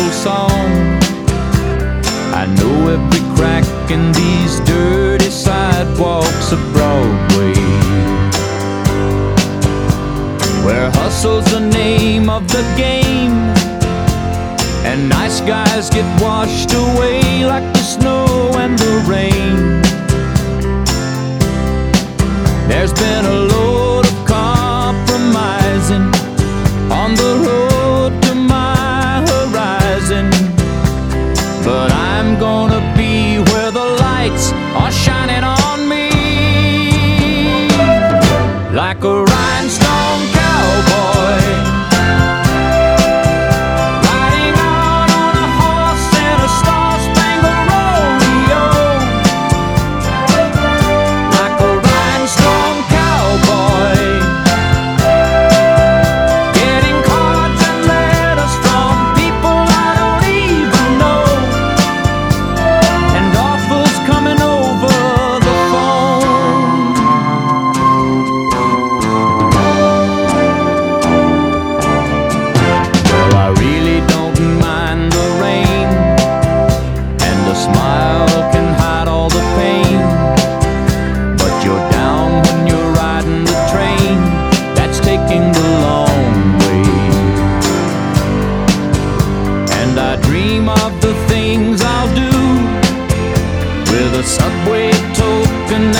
old song. I know every crack in these dirty sidewalks of Broadway, where hustle's the name of the game, and nice guys get washed away like the snow and the rain. There's been a load of compromising on the road to my horizon, but I'm gonna be where the lights are shining on me, like a rhinestone cowboy, riding out on a horse in a star-spangled rodeo, like a rhinestone cowboy, getting cards and letters from people I don't even know, and offers coming over the phone. Well, I really don't mind the rain, and a smile can hide all the pain, but you're down when you're riding the train that's taking the long way. And I dream of the things I'll do with a subway token